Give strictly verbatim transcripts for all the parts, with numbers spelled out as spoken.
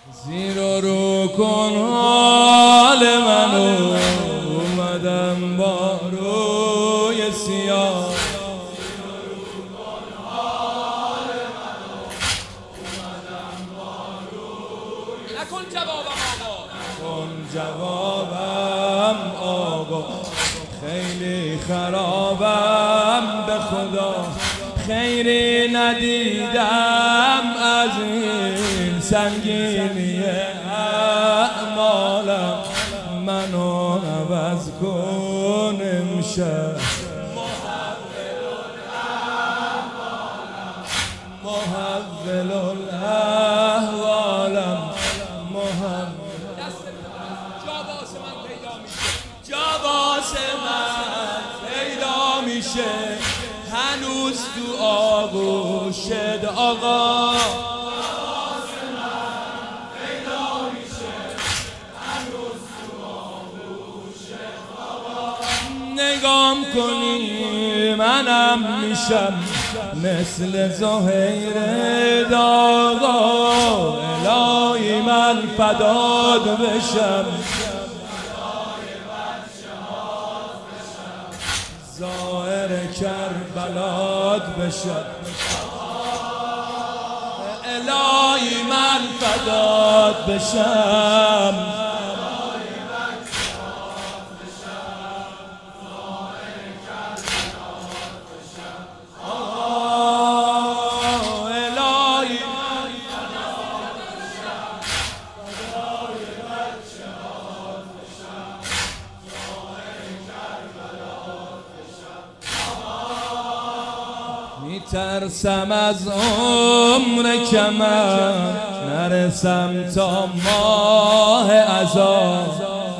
زیر و رو کن حال منو، اومدم با روی سیاه. زیر و رو کن حال منو، اومدم با روی سیاه. نکن جوابم آقا، نکن جوابم آقا. خیلی خرابم به خدا، خیری ندیدم از این سنگینی اعمالم. منو عوض کن امشب، محول الاحوالم، محول الاحوالم، محول. جا واسه من پیدا میشه، جا واسه من پیدا میشه، هنوز تو آغوشت آقا. نگام کنی منم میشم مثل زهیر داغا. الهی من فداد بشم، ظاهر کربلات بشم. الهی من فداد بشم، ترسم از عمر کمم نرسم تا ماه عذاب.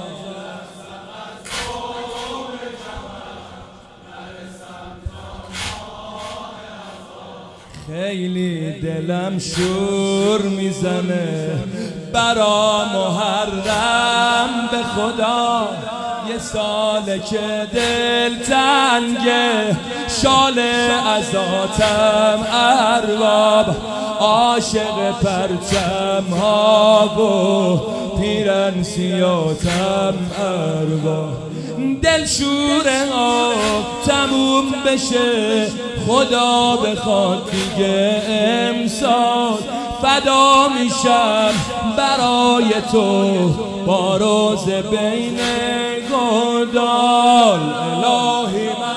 خیلی دلم شور میزنه برا محرم به خدا. یه ساله که دل تنگه، شال ازاتم ارباب. عاشق پرچم ها و پیرن سیاتم ارباب. دل شوره ها تموم بشه، خدا بخواد دیگه امسال. فدا میشم برای تو با روز بین گودال. الهی من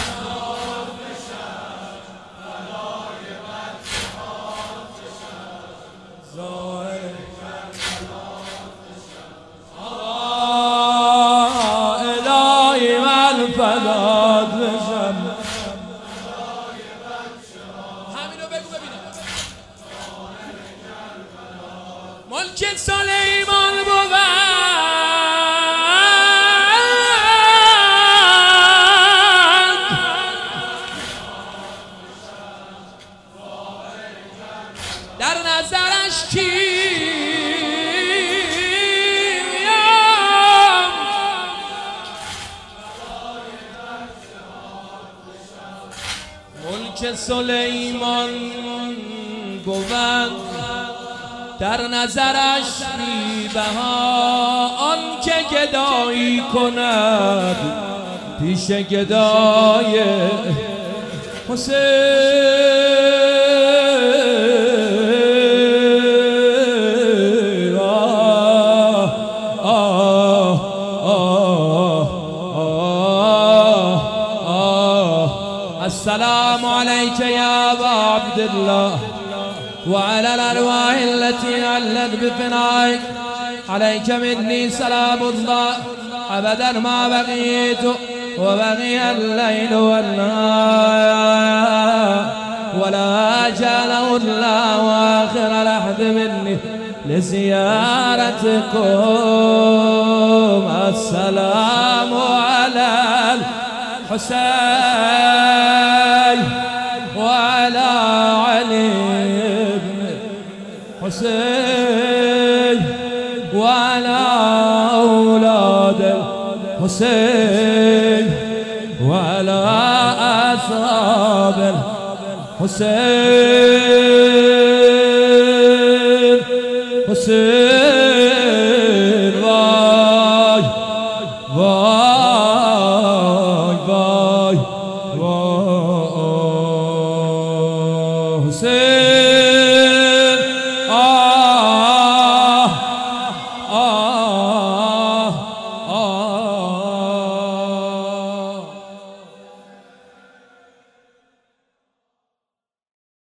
الهی من فداد بشم. همینو بگو ببینم. ملک سلیمان بود در نظرش کیم. ملک سلیمان بود در نظرش بی بها. آن که گدایی کند پیش گدای حسین. السلام عليك يا أبا عبد الله وعلى الأرواح التي علت بفنائك. عليك مني سلام الله أبدا ما بقيت وبقي الليل والنهار، ولا جعله الله آخر لحظ مني لزيارتكم. السلام على الحسين وعلى علي بن حسين وعلى أولاد الحسين وعلى أصحاب الحسين. الحسين